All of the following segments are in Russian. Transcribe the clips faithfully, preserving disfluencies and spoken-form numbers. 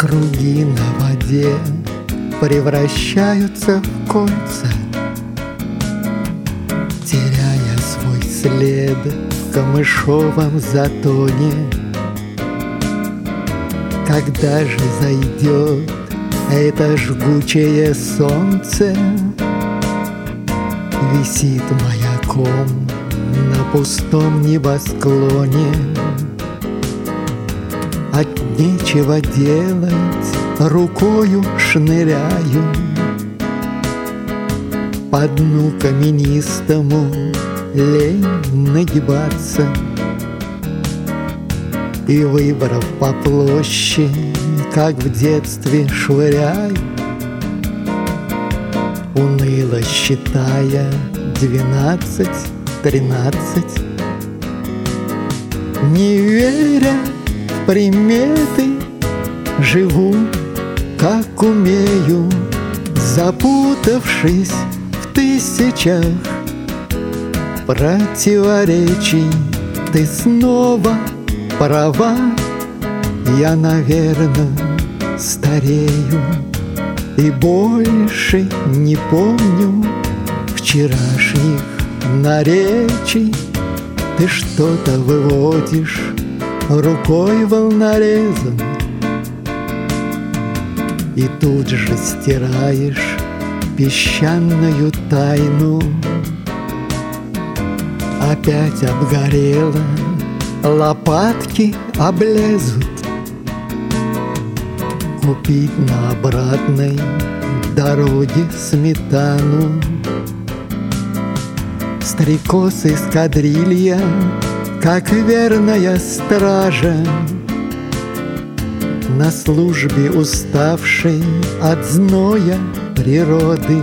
Круги на воде превращаются в кольца, теряя свой след в камышовом затоне. Когда же зайдет это жгучее солнце, висит маяком на пустом небосклоне. От нечего делать рукою шныряю по дну каменистому, лень нагибаться. И, выбрав по площади, как в детстве швыряю, уныло считая двенадцать, тринадцать, не веря в приметы, живу, как умею, запутавшись в тысячах противоречий. Ты снова права, я, наверно, старею и больше не помню вчерашних наречий. Ты что-то выводишь рукой волнорезом и тут же стираешь песчаную тайну. Опять обгорела, лопатки облезут. Купить на обратной дороге сметану. Стрекоз эскадрилья, как верная стража, на службе уставшей от зноя природы.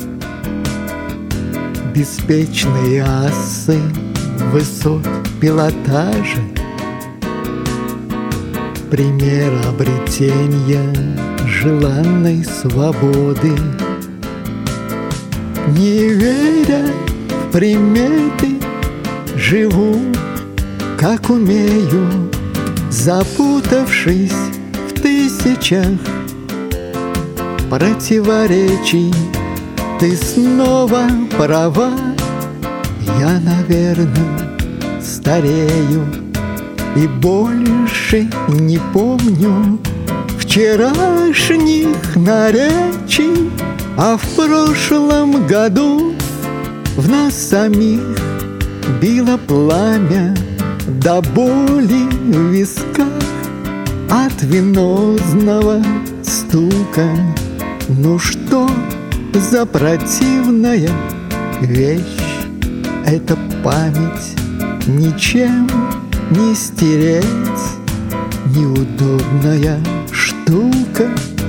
Беспечные асы высот пилотажа, пример обретения желанной свободы. Не веря в приметы, живу, как умею, запутавшись в тысячах противоречий. Ты снова права, я, наверно, старею и больше не помню вчерашних наречий. А в прошлом году в нас самих било пламя до боли в висках от венозного стука. Ну что за противная вещь эта память, ничем не стереть, неудобная штука.